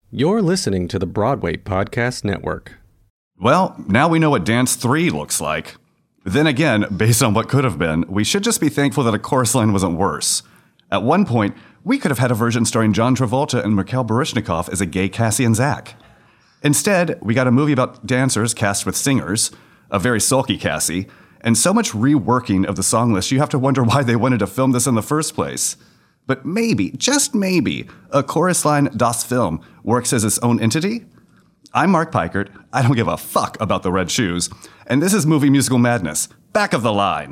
You're listening to the Broadway Podcast Network. Well, now we know what Dance 3 looks like. Then again, based on what could have been, we should just be thankful that A Chorus Line wasn't worse. At one point, we could have had a version starring John Travolta and Mikhail Baryshnikov as a gay Cassie and Zach. Instead, we got a movie about dancers cast with singers, a very sulky Cassie, and so much reworking of the song list you have to wonder why they wanted to film this in the first place. But maybe, just maybe, A Chorus Line Das Film works as its own entity? I'm Mark Pikert. I don't give a fuck about the red shoes. And this is Movie Musical Madness. Back of the line.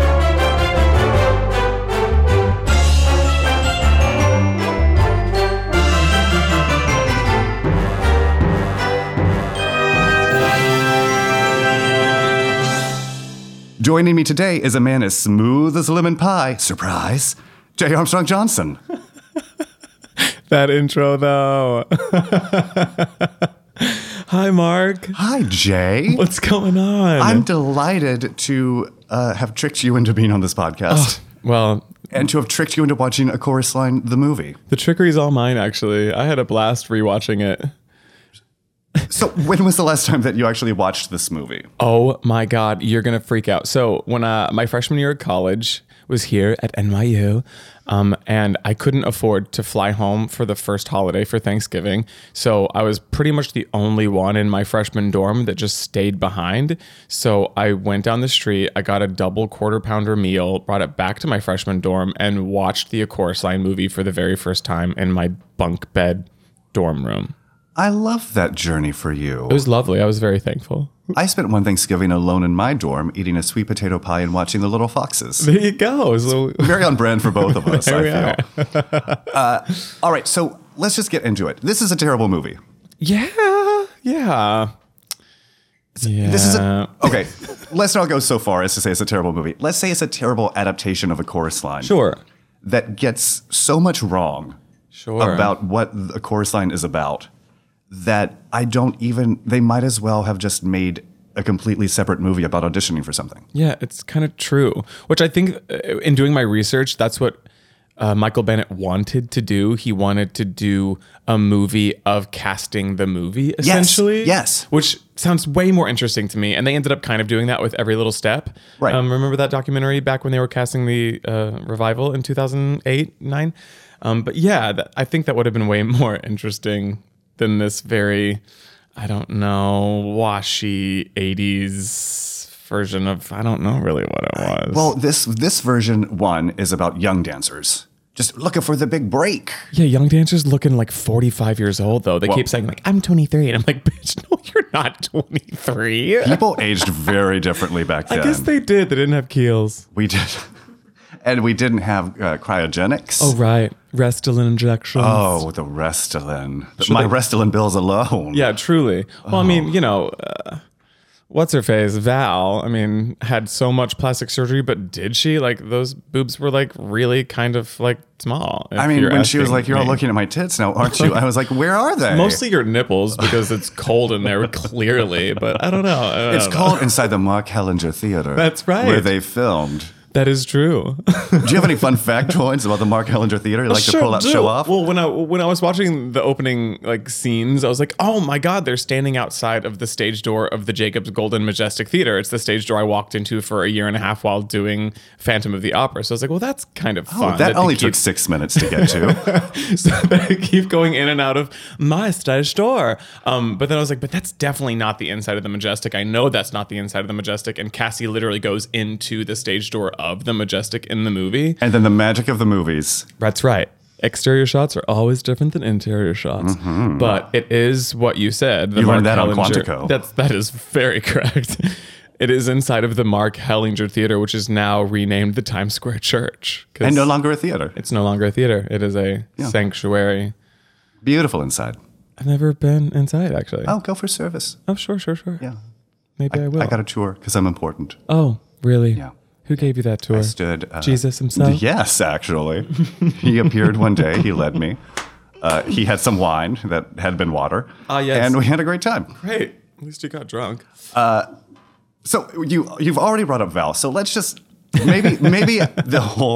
Joining me today is a man as smooth as lemon pie. Surprise! J. Armstrong Johnson. That intro, though. Hi, Mark. Hi, Jay. What's going on? I'm delighted to have tricked you into being on this podcast. Well, and to have tricked you into watching A Chorus Line, the movie. the trickery's all mine, actually. I had a blast rewatching it. So when was the last time that you actually watched this movie? Oh, my God. You're going to freak out. So when my freshman year of college was here at NYU, and I couldn't afford to fly home for the first holiday for Thanksgiving. So I was pretty much the only one in my freshman dorm that just stayed behind. So I went down the street, I got a double quarter pounder meal, brought it back to my freshman dorm, and watched the A Chorus Line movie for the very first time in my bunk bed dorm room. I love that journey for you. It was lovely. I was very thankful. I spent one Thanksgiving alone in my dorm eating a sweet potato pie and watching The Little Foxes. There you go. So Very on brand for both of us, There I feel. All right, so let's just get into it. This is a terrible movie. yeah. This is okay, let's not go so far as to say it's a terrible movie. Let's say it's a terrible adaptation of A Chorus Line. Sure. That gets so much wrong about what A Chorus Line is about that they might as well have just made a completely separate movie about auditioning for something. Yeah, it's kind of true. Which I think in doing my research, that's what Michael Bennett wanted to do. He wanted to do a movie of casting the movie, essentially. Yes. Which sounds way more interesting to me. And they ended up kind of doing that with Every Little Step. Right. Remember that documentary back when they were casting the revival in 2008, 9? But yeah, I think that would have been way more interesting than this very, I don't know, washy 80s version of, I don't know really what it was. Well, this version one is about young dancers just looking for the big break. Yeah, young dancers looking like 45 years old, though. They keep saying, like, I'm 23. And I'm like, bitch, no, you're not 23. People aged very differently back then. I guess they did. They didn't have keels. We did. And we didn't have cryogenics. Oh, right. Restylane injections. Oh, the Restylane. My Restylane bills alone. Yeah, truly. Well, I mean, what's her face? Val, I mean, had so much plastic surgery, but did she? Like, those boobs were, like, really kind of, like, small. I mean, when she was like, you're all looking at my tits now, aren't you? I was like, where are they? Mostly your nipples, because it's cold in there, clearly. But I don't know. It's called Inside the Mark Hellinger Theater. That's right. Where they filmed. That is true. Do you have any fun factoids about the Mark Hellinger Theater you'd like to pull out, show off? Well, when I was watching the opening scenes, I was like, oh my God, they're standing outside of the stage door of the Jacobs Golden Majestic Theater. It's the stage door I walked into for a year and a half while doing Phantom of the Opera. So I was like, well, that's kind of fun. That only took 6 minutes to get to. So they keep going in and out of my stage door. But then I was like, but that's definitely not the inside of the Majestic. I know that's not the inside of the Majestic. And Cassie literally goes into the stage door of the Majestic in the movie. And then the magic of the movies. That's right. Exterior shots are always different than interior shots. Mm-hmm. But it is what you said. You learned that on Quantico. That is very correct. It is inside of the Mark Hellinger Theater, which is now renamed the Times Square Church. And no longer a theater. It's no longer a theater. It is a sanctuary. Beautiful inside. I've never been inside, actually. Oh, go for service. Oh, sure. Yeah. Maybe I will. I got a tour because I'm important. Oh, really? Yeah. Who gave you that tour? I stood... Jesus himself? Yes, actually. He appeared one day. He led me. He had some wine that had been water. Yes. And we had a great time. Great. At least you got drunk. So you've already brought up Val. So let's just... Maybe the whole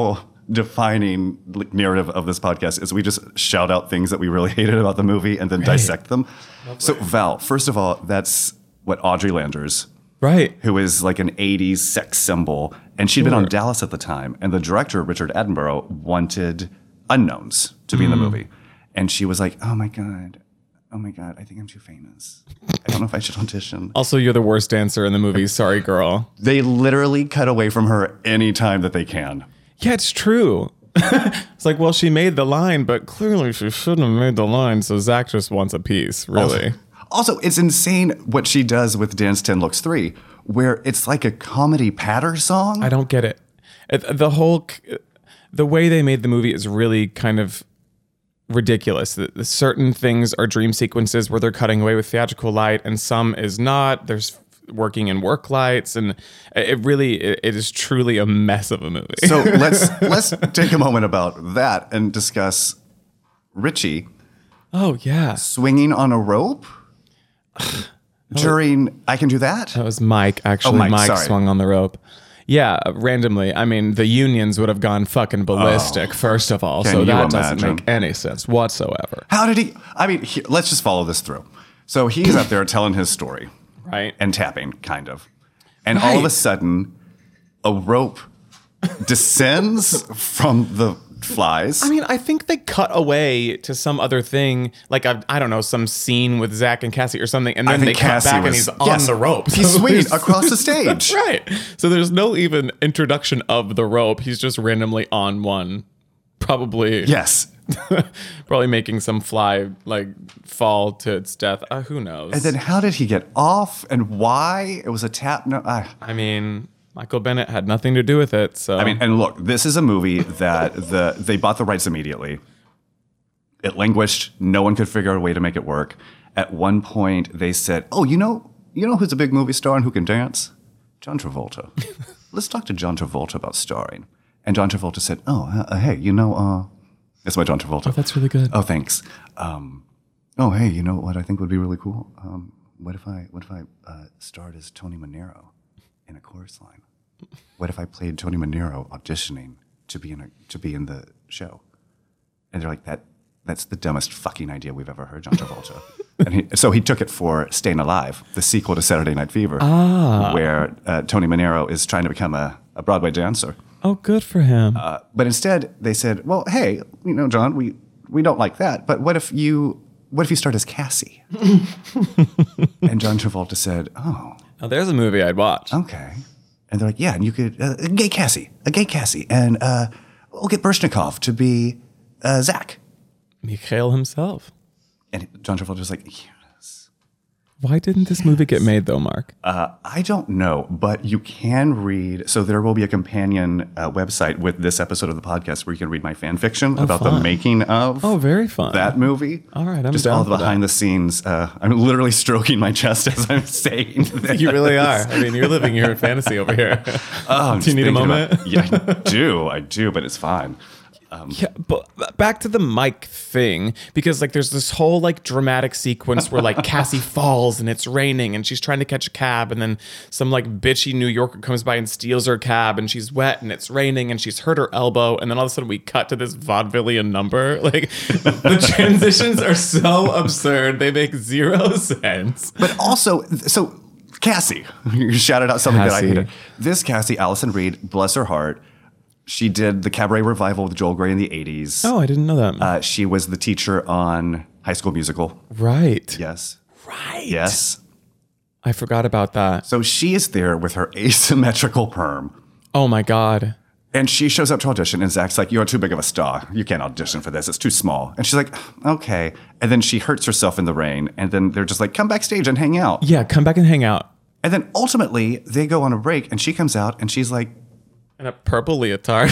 defining narrative of this podcast is we just shout out things that we really hated about the movie and then dissect them. So Val, first of all, that's what Audrey Landers, Right. who is like an 80s sex symbol. And she'd been on Dallas at the time. And the director, Richard Attenborough, wanted unknowns to be in the movie. And she was like, oh my God, I think I'm too famous. I don't know if I should audition. Also, you're the worst dancer in the movie. Sorry, girl. They literally cut away from her any time that they can. Yeah, it's true. It's like, well, she made the line, but clearly she shouldn't have made the line. So Zach just wants a piece, really. Also, it's insane what she does with Dance 10 Looks 3, where it's like a comedy patter song. I don't get it. The way they made the movie is really kind of ridiculous. The certain things are dream sequences where they're cutting away with theatrical light, and some is not. There's working in work lights, and it is truly a mess of a movie. So let's take a moment about that and discuss Richie Oh yeah, swinging on a rope during I Can Do That. that was Mike. Actually, Mike, Mike sorry. swung on the rope. Yeah, randomly. I mean, the unions would have gone fucking ballistic, first of all. Can So you that doesn't imagine? make any sense whatsoever. How did he? I mean, let's just follow this through. So he's up there telling his story Right. and tapping, kind of. And all of a Right. sudden, a rope descends from the flies. I mean, I think they cut away to some other thing, like I don't know, some scene with Zach and Cassie or something, and then they cut back and he's on the rope. He's So swinging there's- across the stage. Right. So there's no even introduction of the rope. He's just randomly on one, probably Yes. probably making some fly like fall to its death. Who knows? And then how did he get off and why? It was a tap. No, I mean, Michael Bennett had nothing to do with it. So I mean, and look, this is a movie that they bought the rights immediately. It languished. No one could figure out a way to make it work. At one point, they said, "Oh, you know who's a big movie star and who can dance? John Travolta. Let's talk to John Travolta about starring." And John Travolta said, "Oh, hey, that's my John Travolta. Oh, that's really good. Oh, thanks. Oh, hey, you know what I think would be really cool? What if I starred as Tony Manero in a chorus line? What if I played Tony Manero auditioning to be in the show?" And they're like, that's the dumbest fucking idea we've ever heard, John Travolta. And so he took it for Staying Alive, the sequel to Saturday Night Fever, where Tony Manero is trying to become a Broadway dancer. Oh, good for him. But instead, they said, "Well, hey, John, we don't like that. But what if you start as Cassie?" And John Travolta said, "Oh, Now, there's a movie I'd watch. okay." And they're like, "Yeah, and you could a gay Cassie, and we'll get Bershnikov to be Zach." Mikhail himself. And John Travolta was like, "Yes." Why didn't this movie get made, though, Mark? I don't know, but you can read. So there will be a companion website with this episode of the podcast where you can read my fan fiction about the fun. making of Very fun. that movie. All right, I'm just down all for the that. behind the scenes. I'm literally stroking my chest as I'm saying this. You really are. I mean, you're living your fantasy over here. I'm Do you just need a thinking moment? yeah, I do, but it's fine. Yeah, but back to the Mike thing, because like there's this whole like dramatic sequence where like Cassie falls and it's raining and she's trying to catch a cab, and then some like bitchy New Yorker comes by and steals her cab, and she's wet and it's raining and she's hurt her elbow, and then all of a sudden we cut to this vaudevillian number. Like the transitions are so absurd, they make zero sense. But also, so Cassie, you shouted out something that I Cassie. hated. This Cassie, Allison Reed, bless her heart, she did the cabaret revival with Joel Grey in the 80s. Oh, I didn't know that. She was the teacher on High School Musical. Right. Yes. Right. Yes. I forgot about that. So she is there with her asymmetrical perm. Oh my God. And she shows up to audition, and Zach's like, "You're too big of a star. You can't audition for this. It's too small." And she's like, "Okay." And then she hurts herself in the rain. And then they're just like, "Come backstage and hang out." Yeah, come back and hang out. And then ultimately, they go on a break, and she comes out, and she's like, In a purple leotard.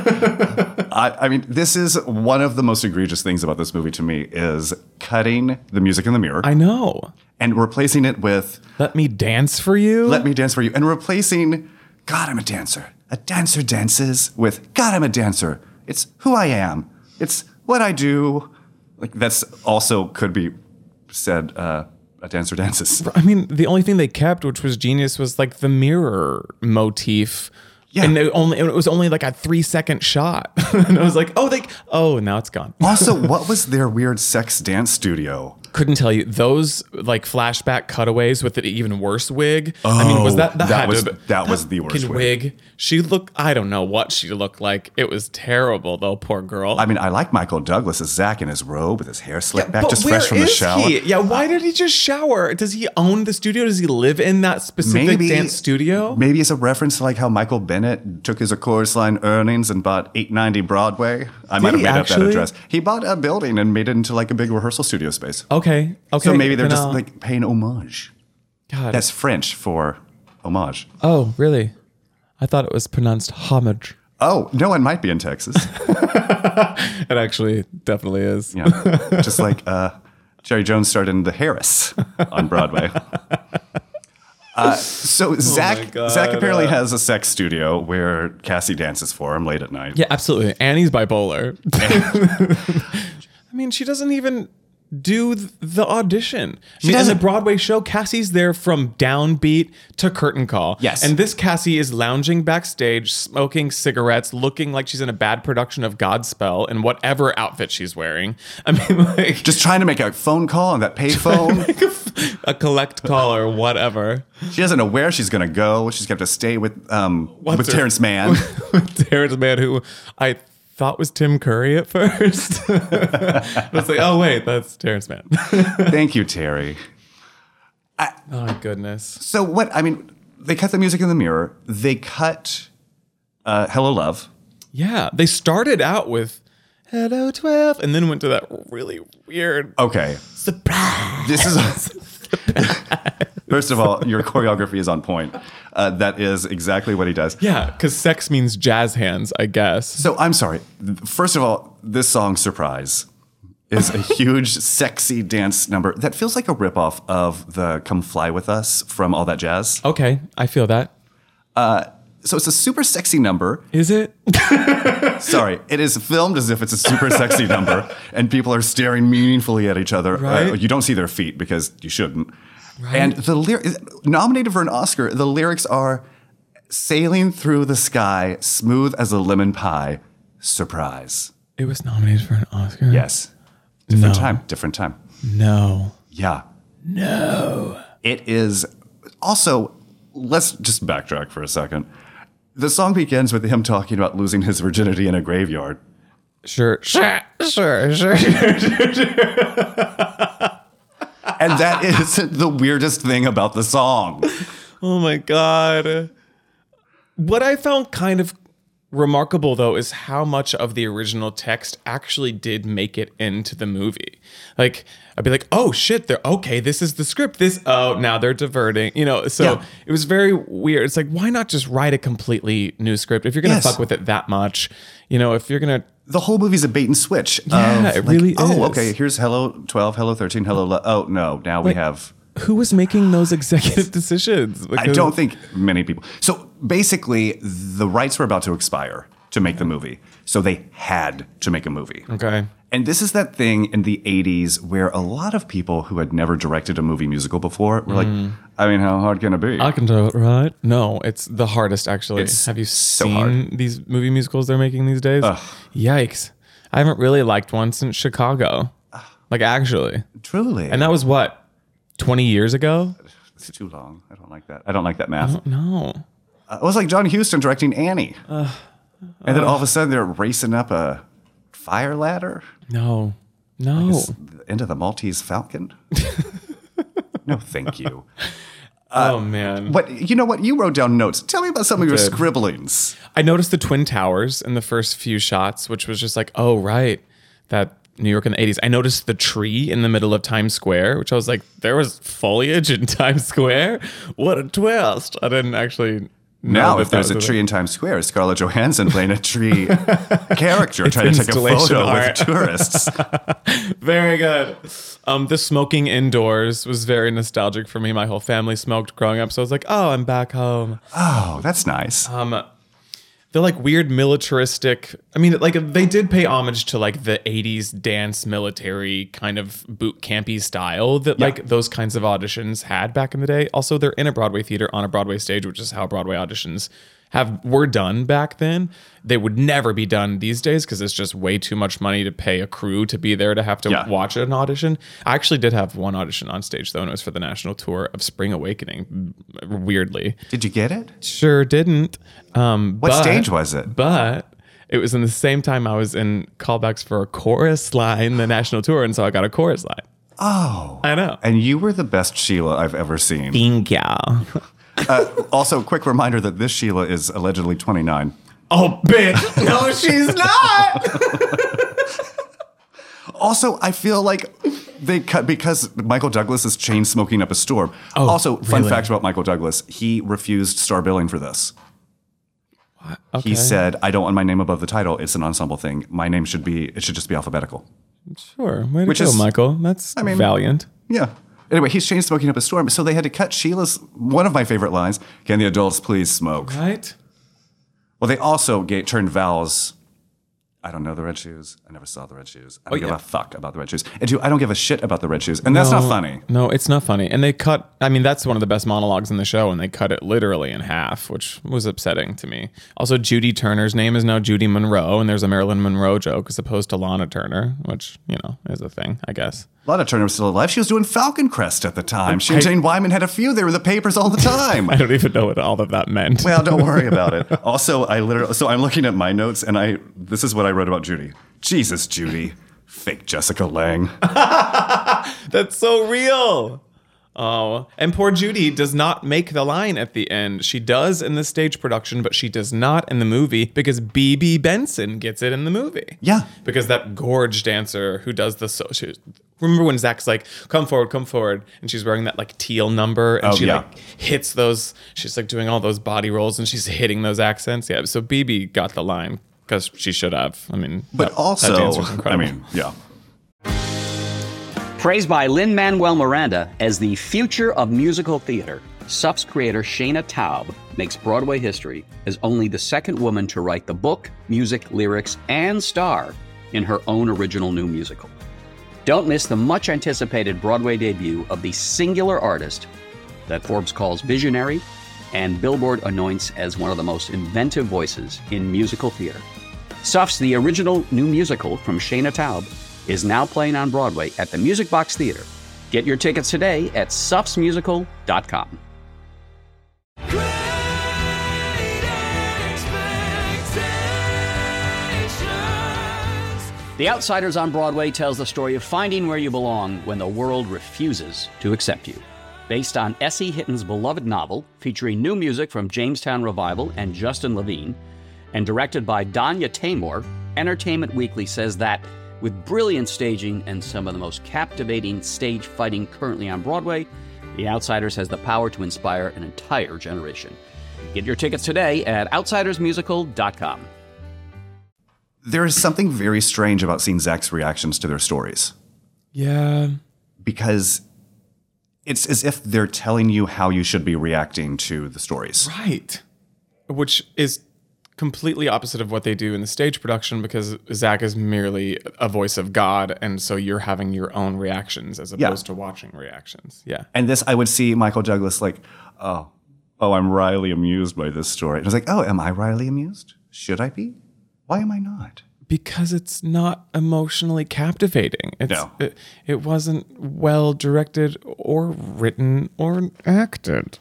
I mean, this is one of the most egregious things about this movie to me is cutting the music in the mirror I know. and replacing it with Let me dance for you. "Let me dance for you," and replacing "God, I'm a dancer. A dancer dances" with "God, I'm a dancer. It's who I am. It's what I do." Like that's also could be said, "A dancer dances." I mean, the only thing they kept, which was genius, was like the mirror motif Yeah. And it was only like a 3-second shot. And I was like, now it's gone. Also, what was their weird sex dance studio? Couldn't tell you. Those like flashback cutaways with an even worse wig. I mean, was that was the worst wig? She looked, I don't know what she looked like. It was terrible though, poor girl. I mean, I like Michael Douglas as Zach in his robe with his hair slicked back, just fresh from the shower. Yeah, why did he just shower? Does he own the studio? Does he live in that specific dance studio? Maybe it's a reference to like how Michael Bennett took his A Chorus Line earnings and bought 890 Broadway. I might have made up that address. He bought a building and made it into like a big rehearsal studio space. Okay. So maybe they're just like paying homage. God. That's French for homage. Oh, really? I thought it was pronounced homage. Oh, no one might be in Texas. It actually definitely is. Yeah. Just like Jerry Jones started in The Harris on Broadway. Zach apparently has a sex studio where Cassie dances for him late at night. Yeah, absolutely. Annie's bipolar. I mean, she doesn't even do the audition. In the Broadway show, Cassie's there from downbeat to curtain call. Yes. And this Cassie is lounging backstage, smoking cigarettes, looking like she's in a bad production of Godspell in whatever outfit she's wearing. I mean, like... Just trying to make a phone call on that payphone. a collect call or whatever. She doesn't know where she's going to go. She's got to stay with Terrence Mann. Terrence Mann, who I thought was Tim Curry at first. I was like, oh, wait, that's Terrence Mann. Thank you, Terry. Oh, my goodness. So they cut the music in the mirror. They cut Hello, Love. Yeah, they started out with Hello, 12, and then went to that really weird... Okay. Surprise! This is... First of all, your choreography is on point. That is exactly what he does. Yeah, because sex means jazz hands, I guess. So I'm sorry. First of all, this song, Surprise, is a huge, sexy dance number that feels like a ripoff of the Come Fly With Us from All That Jazz. Okay, I feel that. So it's a super sexy number. Is it? Sorry, it is filmed as if it's a super sexy number, and people are staring meaningfully at each other. Right. You don't see their feet because you shouldn't. Right. And nominated for an Oscar, the lyrics are sailing through the sky, smooth as a lemon pie, surprise. It was nominated for an Oscar? Yes. Different time. No. Yeah. No. It is also, let's just backtrack for a second. The song begins with him talking about losing his virginity in a graveyard. Sure. And that is the weirdest thing about the song. Oh my God. What I found kind of remarkable, though, is how much of the original text actually did make it into the movie. Like, I'd be like, oh shit, this is the script. Now they're diverting, so Yeah. It was very weird. It's like, why not just write a completely new script? If you're going to fuck with it that much, if you're going to... The whole movie's a bait and switch. Yeah, it really is. Oh, okay, here's Hello 12, Hello 13, Hello... Oh, no, now we have... Who was making those executive decisions? I don't think many people. So basically, the rights were about to expire to make the movie. So they had to make a movie. Okay. And this is that thing in the 80s where a lot of people who had never directed a movie musical before were like, I mean, how hard can it be? I can do it, right? No, it's the hardest, actually. Have you so seen hard. these movie musicals they're making these days? Ugh. Yikes. I haven't really liked one since Chicago. Like, actually. Truly. And that was what? 20 years ago? It's too long. I don't like that. I don't like that math. No. It was like John Huston directing Annie. And then all of a sudden they're racing up a fire ladder. No. Into the Maltese Falcon. No, thank you. Oh, man. You know what? You wrote down notes. Tell me about some of your scribblings. I noticed the Twin Towers in the first few shots, which was just like, oh, right. That New York in the 80s. I noticed the tree in the middle of Times Square, which I was like, there was foliage in Times Square? What a twist. I didn't actually know. Now, if there's a tree in Times Square, Scarlett Johansson playing a tree character trying to take a photo with tourists. Very good. The smoking indoors was very nostalgic for me. My whole family smoked growing up, so I was like, oh, I'm back home. Oh, that's nice. The like weird militaristic, I mean, like they did pay homage to like the 80s dance military kind of boot campy style that like those kinds of auditions had back in the day. Also, they're in a Broadway theater on a Broadway stage, which is how Broadway auditions were done back then. They would never be done these days because it's just way too much money to pay a crew to be there to have to watch an audition. I actually did have one audition on stage though, and it was for the national tour of Spring Awakening. Weirdly, Did you get it? sure didn't. What stage was it? But it was in the same time I was in callbacks for a chorus line, the national tour, and so I got a chorus line. Oh. I know. And you were the best Sheila I've ever seen. Thank you. Also, quick reminder that this Sheila is allegedly 29. Oh, bitch. No, she's not. Also, I feel like they cut because Michael Douglas is chain smoking up a storm. Oh, also, fun really? fact about Michael Douglas, he refused star billing for this. What? Okay. He said, I don't want my name above the title. It's an ensemble thing. My name should just be alphabetical. Sure. Way to Which go, is- Michael. That's valiant. Yeah. Anyway, he's chain smoking up a storm. So they had to cut Sheila's, one of my favorite lines, can the adults please smoke? Right? Well, they also turned Val's, I don't know the red shoes. I never saw the red shoes. I don't give a fuck about the red shoes. And I don't give a shit about the red shoes. And that's not funny. No, it's not funny. And they cut, that's one of the best monologues in the show, and they cut it literally in half, which was upsetting to me. Also, Judy Turner's name is now Judy Monroe, and there's a Marilyn Monroe joke as opposed to Lana Turner, which, is a thing, I guess. Lana Turner was still alive. She was doing Falcon Crest at the time. She and Jane Wyman had a feud. They were in the papers all the time. I don't even know what all of that meant. Well, don't worry about it. Also, so I'm looking at my notes, and this is what I wrote about Judy. Jesus, Judy. Fake Jessica Lange. That's so real. Oh, and poor Judy does not make the line at the end. She does in the stage production, but she does not in the movie because B.B. Benson gets it in the movie. Yeah. Because that gorge dancer who does the remember when Zach's like, come forward, and she's wearing that like teal number, and she like hits those, she's like doing all those body rolls, and she's hitting those accents. Yeah, so B.B. got the line because she should have. But also, that dancer's incredible. yeah. Praised by Lin-Manuel Miranda as the future of musical theater, SUF's creator Shayna Taub makes Broadway history as only the second woman to write the book, music, lyrics, and star in her own original new musical. Don't miss the much-anticipated Broadway debut of the singular artist that Forbes calls visionary and Billboard anoints as one of the most inventive voices in musical theater. SUF's The Original New Musical from Shayna Taub is now playing on Broadway at the Music Box Theater. Get your tickets today at sufsmusical.com. The Outsiders on Broadway tells the story of finding where you belong when the world refuses to accept you. Based on S.E. Hitton's beloved novel, featuring new music from Jamestown Revival and Justin Levine, and directed by Danya Tamor, Entertainment Weekly says that with brilliant staging and some of the most captivating stage fighting currently on Broadway, The Outsiders has the power to inspire an entire generation. Get your tickets today at outsidersmusical.com. There is something very strange about seeing Zach's reactions to their stories. Yeah. Because it's as if they're telling you how you should be reacting to the stories. Right. Which is completely opposite of what they do in the stage production, because Zach is merely a voice of God, and so you're having your own reactions as opposed to watching reactions. Yeah. And this, I would see Michael Douglas like, oh, I'm wryly amused by this story. And I was like, oh, am I wryly amused? Should I be? Why am I not? Because it's not emotionally captivating. It wasn't well directed or written or acted.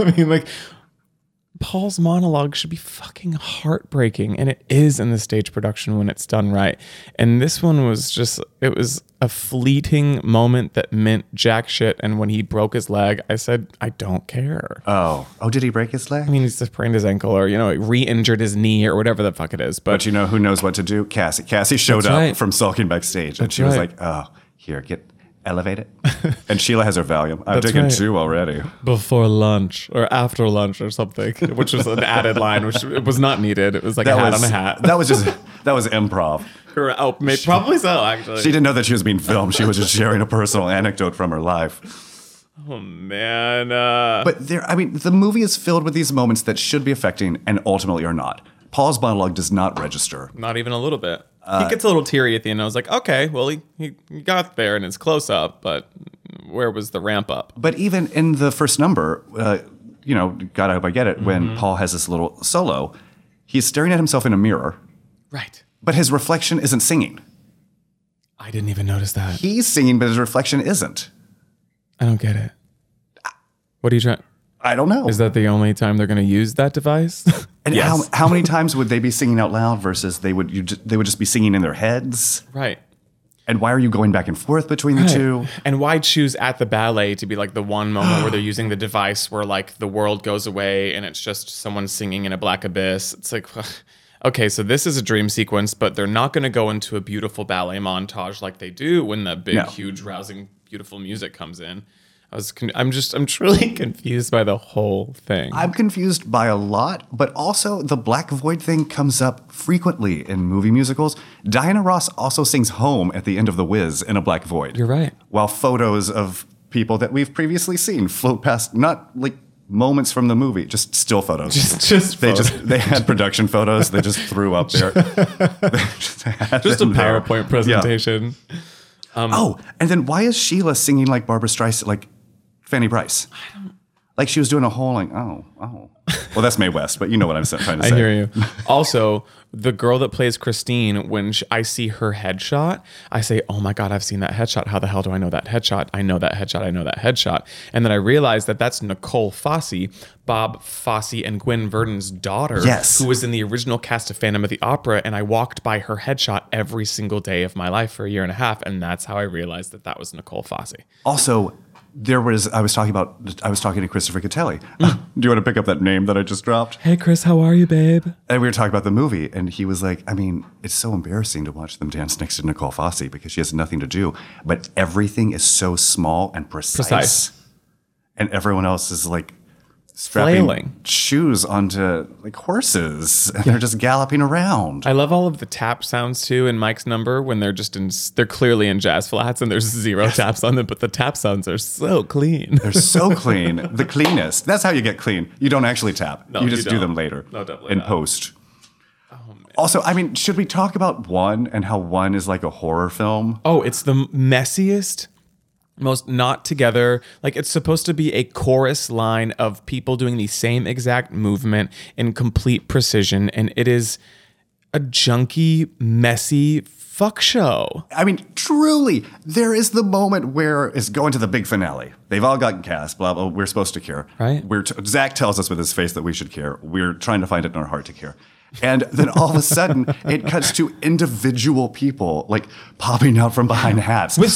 Paul's monologue should be fucking heartbreaking, and it is in the stage production when it's done right. And this one was it was a fleeting moment that meant jack shit. And when he broke his leg, I said, I don't care. Oh, did he break his leg? He's just sprained his ankle, or, re-injured his knee, or whatever the fuck it is. But you know who knows what to do? Cassie. Cassie showed up right. from sulking backstage, and she was like, oh, here, elevate it. And Sheila has her Valium. I've taken 2 already. Before lunch or after lunch or something, which was an added line, which it was not needed. It was like a hat on a hat. That was improv. Probably so, actually. She didn't know that she was being filmed. She was just sharing a personal anecdote from her life. Oh, man. But the movie is filled with these moments that should be affecting and ultimately are not. Paul's monologue does not register. Not even a little bit. He gets a little teary at the end. I was like, okay, well, he got there and it's close up, but where was the ramp up? But even in the first number, God, I hope I get it. When Paul has this little solo, he's staring at himself in a mirror, Right. but his reflection isn't singing. I didn't even notice that. He's singing, but his reflection isn't. I don't get it. What are you trying? I don't know. Is that the only time they're going to use that device? And how many times would they be singing out loud versus they would just be singing in their heads? Right. And why are you going back and forth between the two? And why choose at the ballet to be like the one moment where they're using the device where like the world goes away and it's just someone singing in a black abyss? It's like, okay, so this is a dream sequence, but they're not going to go into a beautiful ballet montage like they do when the big, huge, rousing, beautiful music comes in. I'm truly confused by the whole thing. I'm confused by a lot, but also the black void thing comes up frequently in movie musicals. Diana Ross also sings Home at the end of The Wiz in a black void. You're right. While photos of people that we've previously seen float past, not like moments from the movie, just still photos. They had production photos. They just threw up there. just a PowerPoint presentation. Yeah. And then why is Sheila singing like Barbra Streisand, like Fanny Bryce? Like she was doing a whole like, oh. Well, that's Mae West, but you know what I'm trying to say. I hear you. Also, the girl that plays Christine, when I see her headshot, I say, oh my God, I've seen that headshot. How the hell do I know that headshot? I know that headshot. I know that headshot. And then I realized that that's Nicole Fosse, Bob Fosse and Gwen Verdon's daughter, yes, who was in the original cast of Phantom of the Opera. And I walked by her headshot every single day of my life for a year and a half. And that's how I realized that that was Nicole Fosse. Also, I was talking to Christopher Catelli. Do you want to pick up that name that I just dropped? Hey, Chris, how are you, babe? And we were talking about the movie, and he was like, I mean, it's so embarrassing to watch them dance next to Nicole Fosse because she has nothing to do, but everything is so small and precise. And everyone else is like strapping flailing shoes onto like horses, and they're just galloping around. I love all of the tap sounds too in Mike's number when they're they're clearly in jazz flats and there's zero taps on them, but the tap sounds are so clean. They're so clean. The cleanest. That's how you get clean. You don't actually tap. No, you just you do don't. them later No, definitely in not. post. Also, I mean, should we talk about One and how One is like a horror film? Oh, it's the messiest, most not together. Like it's supposed to be a chorus line of people doing the same exact movement in complete precision. And it is a junky, messy fuck show. I mean, truly, there is the moment where it's going to the big finale. They've all gotten cast, blah, blah, we're supposed to care. Right. Zach tells us with his face that we should care. We're trying to find it in our heart to care. And then all of a sudden, it cuts to individual people like popping out from behind hats. With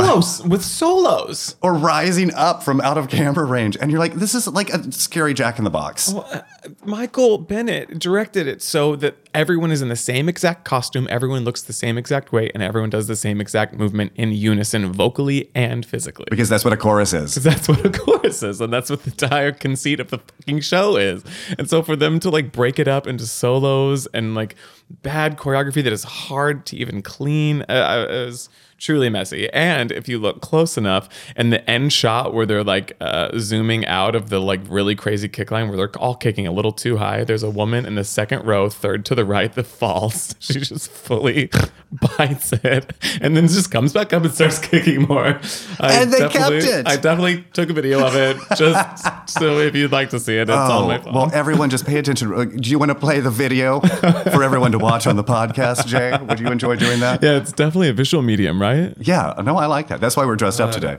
solos. Or rising up from out of camera range. And you're like, this is like a scary Jack in the Box. Michael Bennett directed it so that everyone is in the same exact costume, everyone looks the same exact way, and everyone does the same exact movement in unison, vocally and physically. Because that's what a chorus is. That's what a chorus is, and that's what the entire conceit of the fucking show is. And so for them to like break it up into solos and like bad choreography that is hard to even clean, it was truly messy. And if you look close enough, and the end shot where they're like zooming out of the like really crazy kick line where they're all kicking a little too high, there's a woman in the second row, third to the right, that falls. She just fully bites it and then just comes back up and starts kicking more. And they kept it. I definitely took a video of it just so if you'd like to see it, it's on my phone. Well, everyone just pay attention. Do you want to play the video for everyone to watch on the podcast, Jay? Would you enjoy doing that? Yeah, it's definitely a visual medium, right? Yeah, no, I like that. That's why we're dressed up today.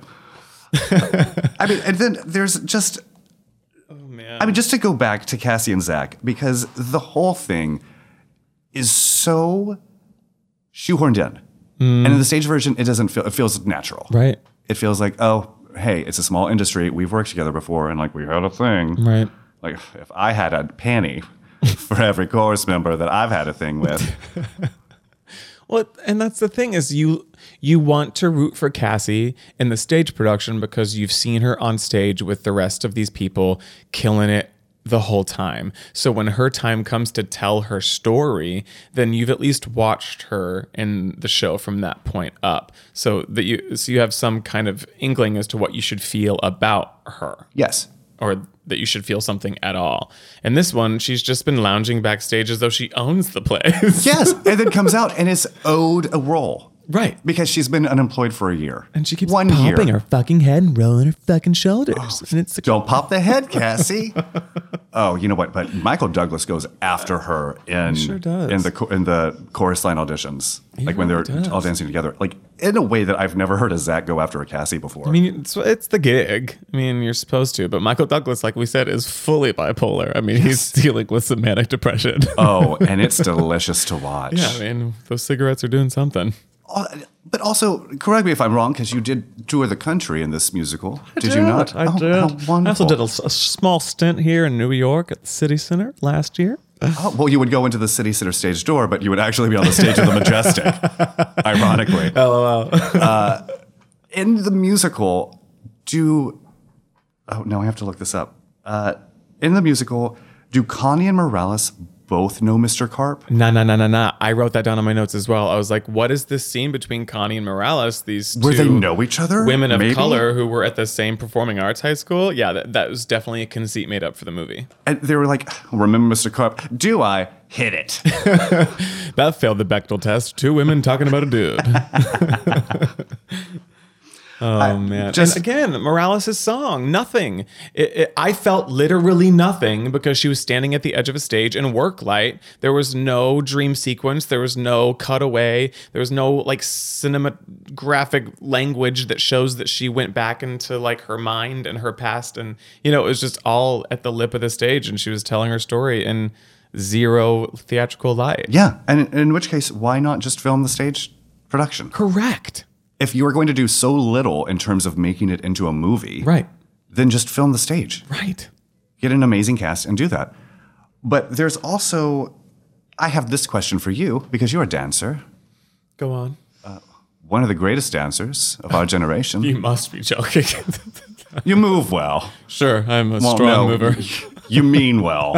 I mean, and then there's just, just to go back to Cassie and Zach, because the whole thing is so shoehorned in. And in the stage version, it feels natural. Right. It feels like, oh, hey, it's a small industry. We've worked together before, and like we had a thing. Right. Like if I had a penny for every chorus member that I've had a thing with. Well, and that's the thing is you want to root for Cassie in the stage production because you've seen her on stage with the rest of these people killing it the whole time. So when her time comes to tell her story, then you've at least watched her in the show from that point up. So you have some kind of inkling as to what you should feel about her. Yes. Or that you should feel something at all. And this one, she's just been lounging backstage as though she owns the place. Yes, and then comes out and is owed a role. Right. Because she's been unemployed for a year. And she keeps 1 year. popping her fucking head and rolling her fucking shoulders. And it's Don't pop the head, Cassie. Oh, you know what? But Michael Douglas goes after her in sure does. in the chorus line auditions, He like when they're really does. all dancing together, like in a way that I've never heard a Zach go after a Cassie before. I mean, it's the gig. I mean, you're supposed to. But Michael Douglas, like we said, is fully bipolar. I mean, he's dealing with some manic depression. Oh, and it's delicious to watch. Yeah, I mean, those cigarettes are doing something. But also, correct me if I'm wrong, because you did tour the country in this musical. Did you not? I Oh, did. how I also wonderful. did a small stint here in New York at the City Center last year. Oh, well, you would go into the City Center stage door, but you would actually be on the stage of the Majestic, ironically. LOL. In the musical, oh, no, I have to look this up. In the musical, do Connie and Morales both know Mr. Carp? Nah. I wrote that down on my notes as well. I was like, what is this scene between Connie and Morales? These two Where they know each other? women of Maybe? color who were at the same performing arts high school. Yeah, that was definitely a conceit made up for the movie. And they were like, remember Mr. Carp? Do I? Hit it. That failed the Bechdel test. Two women talking about a dude. Oh, man. just- And again, Morales' song, nothing. I felt literally nothing because she was standing at the edge of a stage in work light. There was no dream sequence. There was no cutaway. There was no like cinematographic language that shows that she went back into like her mind and her past. And, you know, it was just all at the lip of the stage. And she was telling her story in zero theatrical light. Yeah, and in which case, why not just film the stage production? Correct. If you were going to do so little in terms of making it into a movie, Right. then just film the stage. Right. Get an amazing cast and do that. But there's also, I have this question for you, because you're a dancer, Go on. one of the greatest dancers of our generation. You must be joking. You move well. Sure, I'm a Well, strong no, mover. You mean well.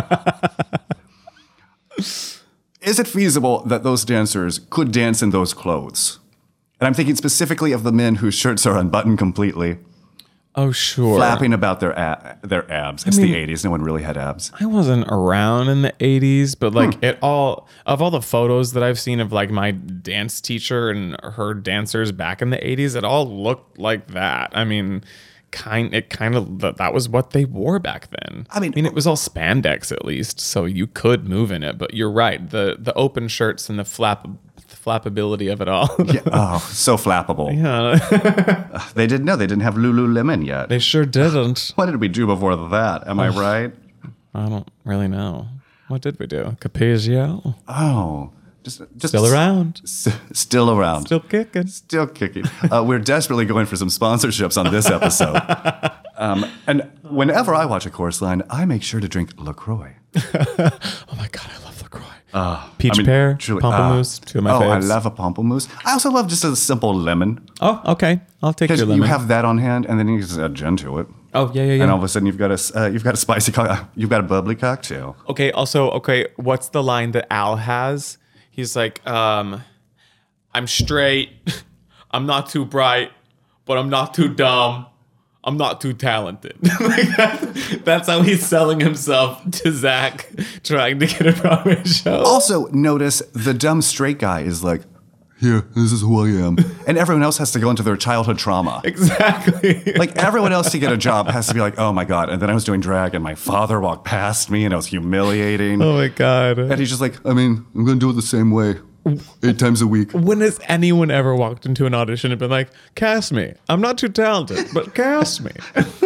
Is it feasible that those dancers could dance in those clothes? And I'm thinking specifically of the men whose shirts are unbuttoned completely, Oh, sure. flapping about their abs. It's the 80s. No one really had abs. I wasn't around in the 80s, but like all the photos that I've seen of like my dance teacher and her dancers back in the 80s, it all looked like that. I mean, that was what they wore back then. I mean, it was all spandex at least, so you could move in it, but you're right. The open shirts and the flappability of it all. Yeah, oh, so flappable. Yeah, They didn't know. They didn't have Lululemon yet. they sure didn't. What did we do before that? Am I right? I don't really know. What did we do? Capezio? Oh, just Still around. Still around. Still kicking. Still kicking. We're desperately going for some sponsorships on this episode. And whenever I watch a chorus line, I make sure to drink LaCroix. Oh my God, I love LaCroix. Peach pear, truly, pamplemousse, two of my faves. I love a pamplemousse. I also love just a simple lemon. Oh, okay. I'll take your Because lemon. you have that on hand, and then you just add gin to it. Oh, yeah. And all of a sudden, you've got a spicy, you've got a bubbly cocktail. Okay, what's the line that Al has? He's like, I'm straight. I'm not too bright, but I'm not too dumb. I'm not too talented. That's how he's selling himself to Zach, trying to get a Broadway show. Also, notice the dumb straight guy is like, here, this is who I am. And everyone else has to go into their childhood trauma. Exactly. Like, everyone else to get a job has to be like, oh my God. And then I was doing drag, and my father walked past me, and it was humiliating. Oh my God. And he's just like, I mean, I'm going to do it the same way 8 times a week. When has anyone ever walked into an audition and been like, cast me? I'm not too talented, but cast me.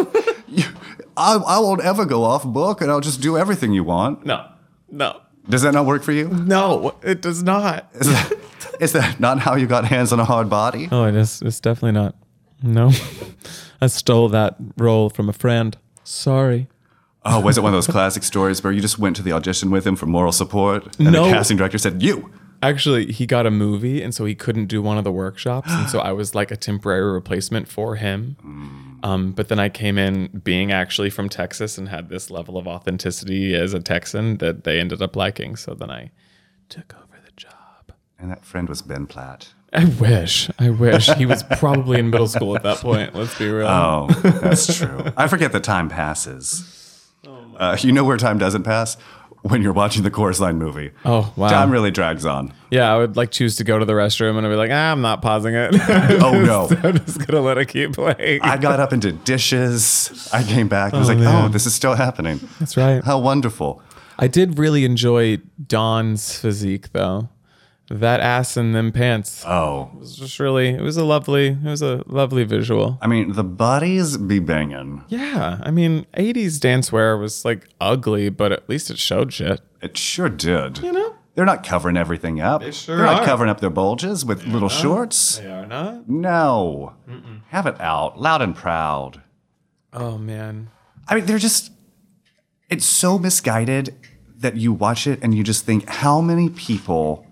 I won't ever go off book, and I'll just do everything you want. No. Does that not work for you? No, it does not. Is that not how you got Hands on a Hard Body? Oh, it is. It's definitely not. No. I stole that role from a friend. Sorry. Oh, was it one of those classic stories where you just went to the audition with him for moral support, and No. the casting director said, you? Actually, he got a movie, and so he couldn't do one of the workshops, and so I was like a temporary replacement for him. But then I came in being actually from Texas and had this level of authenticity as a Texan that they ended up liking. So then I took over the job. And that friend was Ben Platt. I wish. He was probably in middle school at that point. Let's be real. Oh, that's true. I forget that time passes. You know where time doesn't pass? when you're watching the Chorus Line movie. Oh, wow. Time really drags on. Yeah, I would like choose to go to the restroom and I'd be like, I'm not pausing it. Oh, no. I'm just going to let it keep playing. I got up and did dishes. I came back and was like, man. oh, this is still happening. That's right. How wonderful. I did really enjoy Dawn's physique, though. That ass and them pants. Oh. It was just really, it was a lovely visual. I mean, the bodies be banging. Yeah, I mean, 80s dancewear was like ugly, but at least it showed shit. It sure did. You know? They're not covering everything up. sure They're not are. covering up their bulges with little shorts. They are not. No. Have it out, loud and proud. Oh, man. I mean, it's so misguided that you watch it and you just think, how many people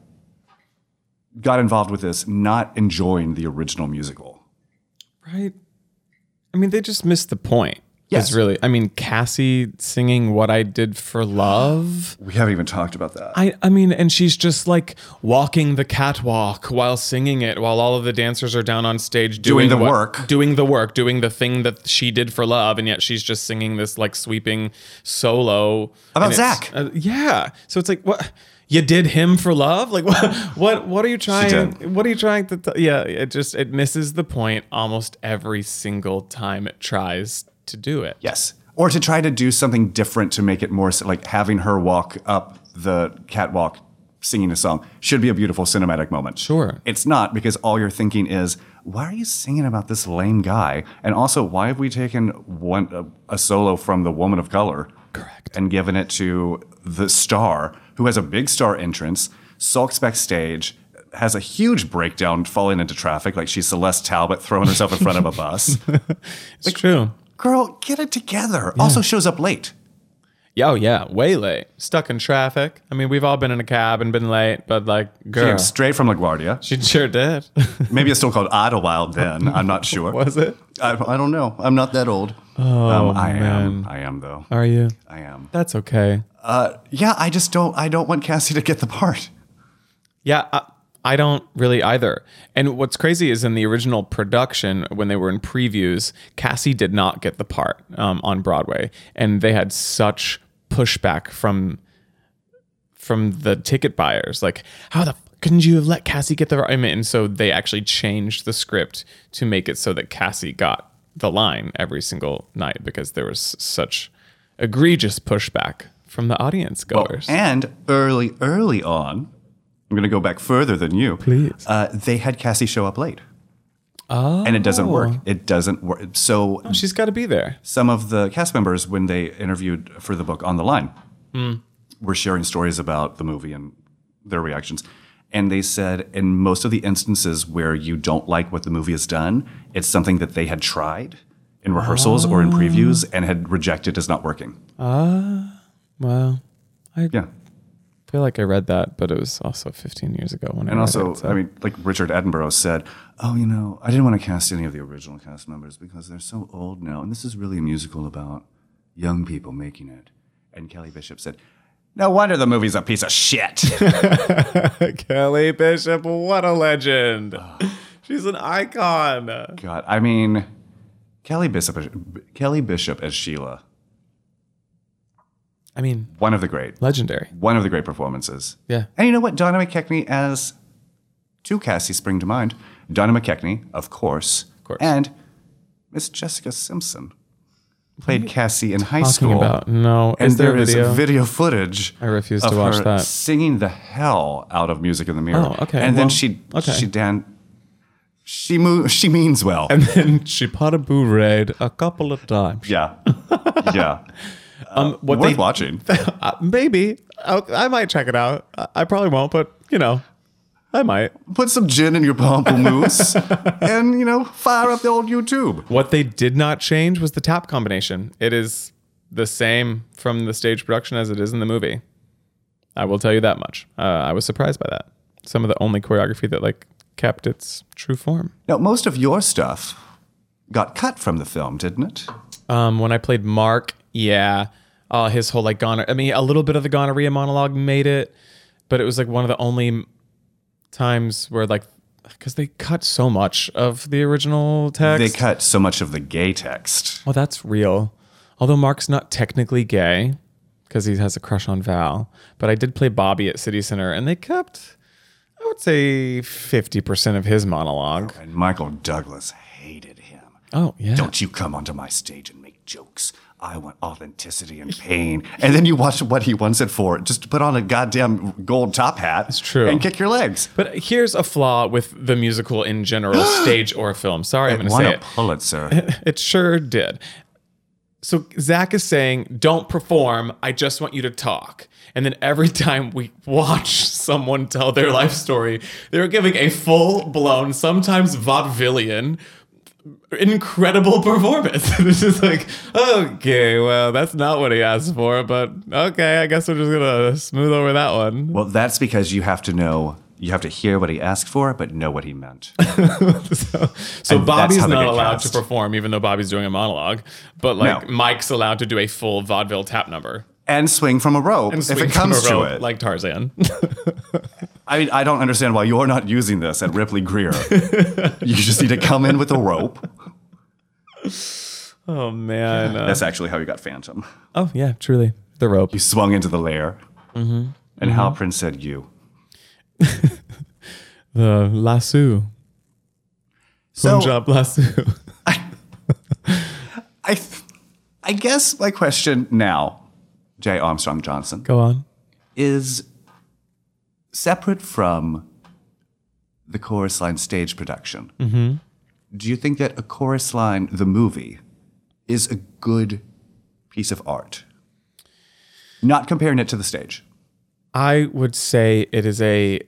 got involved with this not enjoying the original musical? Right? I mean, they just missed the point. Yes. It's really, I mean, Cassie singing What I Did for Love. We haven't even talked about that. I mean, and she's just like walking the catwalk while singing it, while all of the dancers are down on stage doing the work, doing the thing that she did for love, and yet she's just singing this like sweeping solo About Zach. Yeah, so it's like, what you did him for love? Like what are you trying? What are you trying to? Yeah, it misses the point almost every single time it tries to do it. Yes. Or to try to do something different to make it more like having her walk up the catwalk singing a song should be a beautiful cinematic moment. Sure. It's not, because all you're thinking is, why are you singing about this lame guy? And also, why have we taken a solo from the woman of color? Correct. And given it to the star, who has a big star entrance, sulks backstage, has a huge breakdown falling into traffic like she's Celeste Talbot throwing herself in front of a bus. It's true. Girl, get it together. Also shows up late. Oh yeah, way late. Stuck in traffic. I mean, we've all been in a cab and been late, but like, She girl, came straight from LaGuardia. she sure did. Maybe it's still called Idlewild then. I'm not sure. Was it? I don't know. I'm not that old. I am though. Are you? I am. That's okay. Yeah, I don't want Cassie to get the part. Yeah, I don't really either. And what's crazy is in the original production, when they were in previews, Cassie did not get the part on Broadway, and they had such pushback from the ticket buyers. Like, how the couldn't you have let Cassie get the right? And so they actually changed the script to make it so that Cassie got the line every single night, because there was such egregious pushback from the audience goers. And early on, I'm going to go back further than you. Please. They had Cassie show up late. Oh. And it doesn't work. It doesn't work. So She's got to be there. some of the cast members, when they interviewed for the book On the Line, were sharing stories about the movie and their reactions. And they said in most of the instances where you don't like what the movie has done, it's something that they had tried in rehearsals or in previews and had rejected as not working. Well, Yeah. I feel like I read that, but it was also 15 years ago when I And read also, it, so. I mean, like Richard Attenborough said, oh, you know, I didn't want to cast any of the original cast members because they're so old now. And this is really a musical about young people making it. And Kelly Bishop said, no wonder the movie's a piece of shit. Kelly Bishop, what a legend. She's an icon. God, I mean, Kelly Bishop as Sheila, I mean, one of the great performances. Yeah. And you know what? Donna McKechnie as two Cassie spring to mind. Donna McKechnie, of course. And Miss Jessica Simpson played Cassie in high school. About? No. And is there is video? video footage. I refuse of to watch her that. singing the hell out of Music in the Mirror. Oh, okay. And then Well, she means well. And then she pot a bourrée a couple of times. Yeah. Yeah. What Worth watching. Maybe. I might check it out. I probably won't, but, you know, I might. Put some gin in your pamplemousse and, you know, fire up the old YouTube. What they did not change was the tap combination. It is the same from the stage production as it is in the movie. I will tell you that much. I was surprised by that. Some of the only choreography that like kept its true form. Now, most of your stuff got cut from the film, didn't it? When I played Mark, yeah. His whole like a little bit of the gonorrhea monologue made it, but it was like one of the only times where like, because they cut so much of the original text. They cut so much of the gay text. Oh, that's real. Although Mark's not technically gay, because he has a crush on Val. But I did play Bobby at City Center, and they kept, I would say, 50% of his monologue. And Michael Douglas hated him. Oh, yeah. Don't you come onto my stage and make jokes. I want authenticity and pain. And then you watch what he wants it for, just to put on a goddamn gold top hat. It's true. And kick your legs. But here's a flaw with the musical in general, stage or film. Sorry, I'm going to won say a it. Pulitzer. It sure did. So Zach is saying, don't perform. I just want you to talk. And then every time we watch someone tell their life story, they're giving a full-blown, sometimes vaudevillian, incredible performance. It's just like, okay, well, that's not what he asked for, but okay, I guess we're just gonna smooth over that one. Well, that's because you have to hear what he asked for, but know what he meant. So Bobby's how they not get allowed cast. to perform, even though Bobby's doing a monologue, but like Mike's allowed to do a full vaudeville tap number. And swing from a rope And if swing it comes from a rope, to it. like Tarzan. I mean, I don't understand why you're not using this at Ripley Greer. You just need to come in with a rope. Oh, man. That's actually how you got Phantom. Oh, yeah, truly. The rope. You swung into the lair. Mm-hmm. And Halprin said you. The lasso. So- Punjab lasso. I guess my question now, J. Armstrong Johnson, Go on. is separate from the Chorus Line stage production. Mm-hmm. Do you think that A Chorus Line, the movie, is a good piece of art? Not comparing it to the stage. I would say it is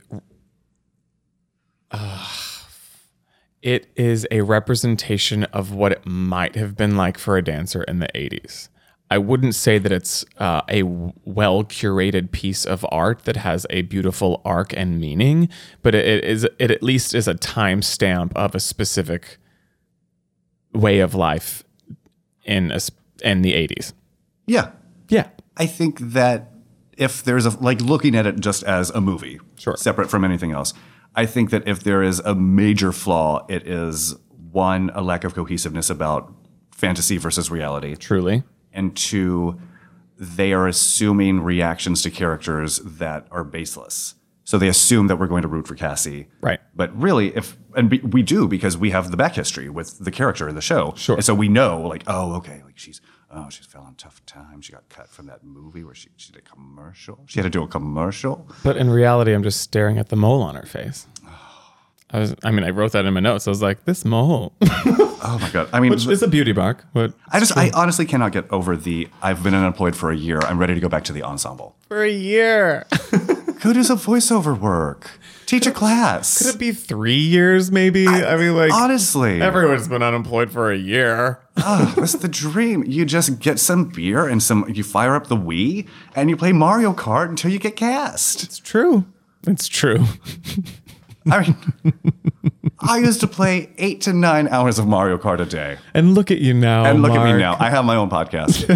a representation of what it might have been like for a dancer in the 80s. I wouldn't say that it's a well-curated piece of art that has a beautiful arc and meaning, but it at least is a timestamp of a specific way of life in the 80s. Yeah. Yeah. I think that if there's looking at it just as a movie, Sure. separate from anything else, I think that if there is a major flaw, it is one, a lack of cohesiveness about fantasy versus reality. Truly. And two, they are assuming reactions to characters that are baseless. So they assume that we're going to root for Cassie. Right. But really, we do because we have the back history with the character in the show. Sure. And so we know, she's fell on tough times. She got cut from that movie where she did a commercial. She had to do a commercial. But in reality, I'm just staring at the mole on her face. I wrote that in my notes. I was like, this mole. Oh my God. I mean, Which is a beauty mark. But I honestly cannot get over I've been unemployed for a year. I'm ready to go back to the ensemble. for a year. Go do some voiceover work. Teach a class. Could it be 3 years, maybe? Honestly. everyone's been unemployed for a year. That's the dream. You just get some beer and you fire up the Wii and you play Mario Kart until you get cast. It's true. It's true. I mean, I used to play 8 to 9 hours of Mario Kart a day. And look at you now. And look at me Mark. now. I have my own podcast.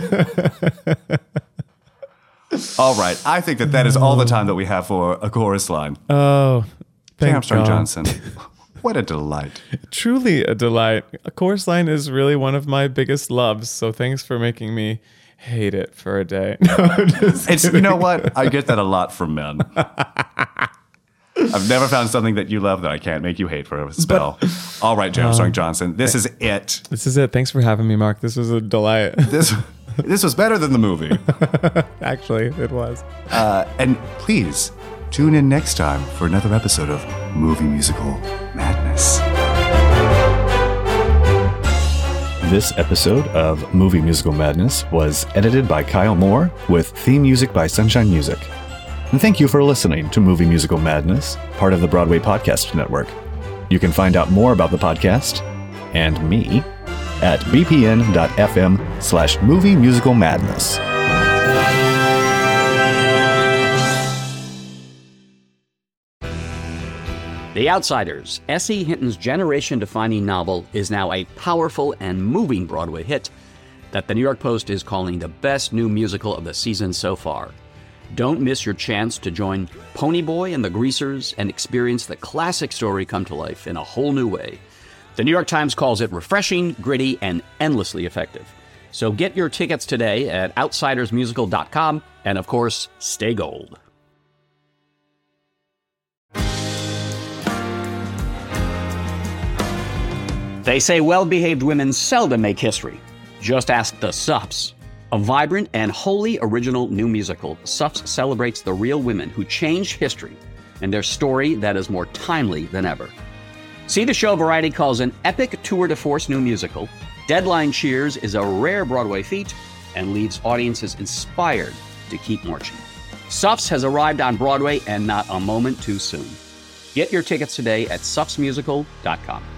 All right. I think that is all the time that we have for A Chorus Line. Oh, thank Armstrong God. Johnson. What a delight. Truly a delight. A chorus line is really one of my biggest loves. So thanks for making me hate it for a day. No, I'm just You know what? I get that a lot from men. I've never found something that you love that I can't make you hate for a spell. All right, J. Armstrong Johnson. This is it. This is it. Thanks for having me, Mark. This was a delight. This was better than the movie. Actually, it was. And please tune in next time for another episode of Movie Musical Madness. This episode of Movie Musical Madness was edited by Kyle Moore with theme music by Sunshine Music. And thank you for listening to Movie Musical Madness, part of the Broadway Podcast Network. You can find out more about the podcast and me at bpn.fm/Movie Musical Madness. The Outsiders, S.E. Hinton's generation-defining novel, is now a powerful and moving Broadway hit that the New York Post is calling the best new musical of the season so far. Don't miss your chance to join Ponyboy and the Greasers and experience the classic story come to life in a whole new way. The New York Times calls it refreshing, gritty, and endlessly effective. So get your tickets today at outsidersmusical.com, and of course, stay gold. They say well-behaved women seldom make history. Just ask the Suffs. A vibrant and wholly original new musical, Suffs celebrates the real women who changed history and their story that is more timely than ever. See the show Variety calls an epic tour de force new musical. Deadline cheers is a rare Broadway feat and leaves audiences inspired to keep marching. Suffs has arrived on Broadway and not a moment too soon. Get your tickets today at suffsmusical.com.